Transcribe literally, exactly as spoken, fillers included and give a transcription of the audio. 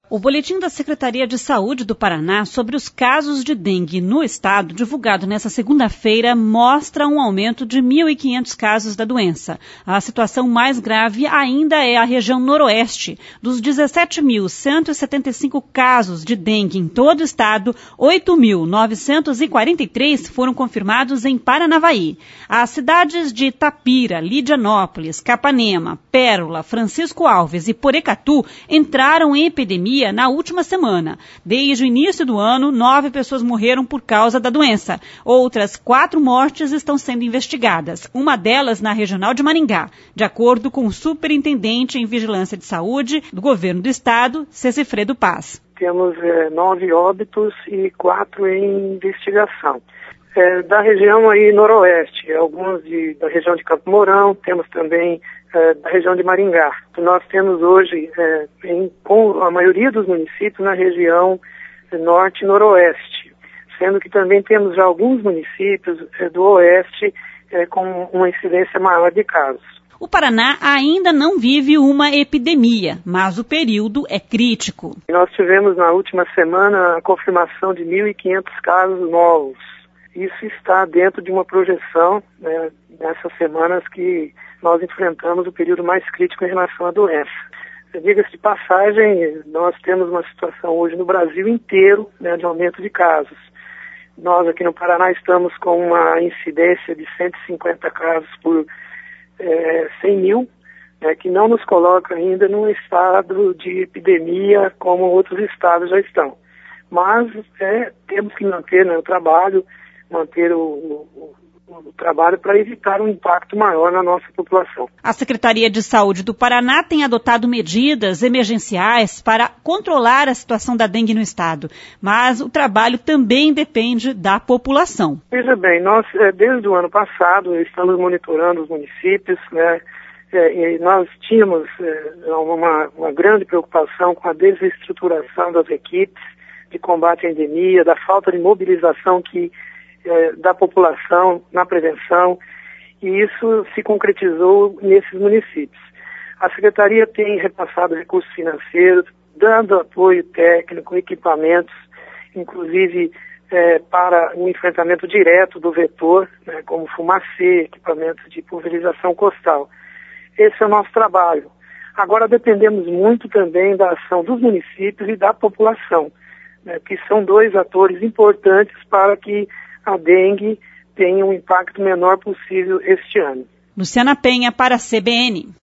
O boletim da Secretaria de Saúde do Paraná sobre os casos de dengue no estado, divulgado nesta segunda-feira, mostra um aumento de mil e quinhentos casos da doença. A situação mais grave ainda é a região noroeste. Dos dezessete mil cento e setenta e cinco casos de dengue em todo o estado, oito mil novecentos e quarenta e três foram confirmados em Paranavaí. As cidades de Itapira, Lidianópolis, Capanema, Pérola, Francisco Alves e Porecatu entraram em epidemia na última semana. Desde o início do ano, nove pessoas morreram por causa da doença. Outras quatro mortes estão sendo investigadas, uma delas na Regional de Maringá, de acordo com o superintendente em Vigilância de Saúde do Governo do Estado, Cecifredo Paz. Temos é, nove óbitos e quatro em investigação. É, da região aí noroeste, alguns de, da região de Campo Mourão, temos também é, da região de Maringá. Nós temos hoje, é, em, com a maioria dos municípios, na região norte e noroeste, sendo que também temos já alguns municípios é, do oeste é, com uma incidência maior de casos. O Paraná ainda não vive uma epidemia, mas o período é crítico. Nós tivemos na última semana a confirmação de mil e quinhentos casos novos. Isso está dentro de uma projeção, né, nessas semanas que nós enfrentamos o período mais crítico em relação à doença. Diga-se de passagem, nós temos uma situação hoje no Brasil inteiro, né, de aumento de casos. Nós aqui no Paraná estamos com uma incidência de cento e cinquenta casos por é, cem mil, né, que não nos coloca ainda num estado de epidemia como outros estados já estão. Mas é, temos que manter, né, o trabalho, manter o, o, o trabalho para evitar um impacto maior na nossa população. A Secretaria de Saúde do Paraná tem adotado medidas emergenciais para controlar a situação da dengue no estado, mas o trabalho também depende da população. Veja bem, nós desde o ano passado estamos monitorando os municípios, né, e nós tínhamos uma, uma grande preocupação com a desestruturação das equipes de combate à endemia, da falta de mobilização que da população na prevenção, e isso se concretizou nesses municípios. A Secretaria tem repassado recursos financeiros, dando apoio técnico, equipamentos, inclusive é, para o enfrentamento direto do vetor, né, como fumacê, equipamentos de pulverização costal. Esse é o nosso trabalho. Agora dependemos muito também da ação dos municípios e da população, né, que são dois atores importantes para que a dengue tenha um impacto menor possível este ano. Luciana Penha para a C B N.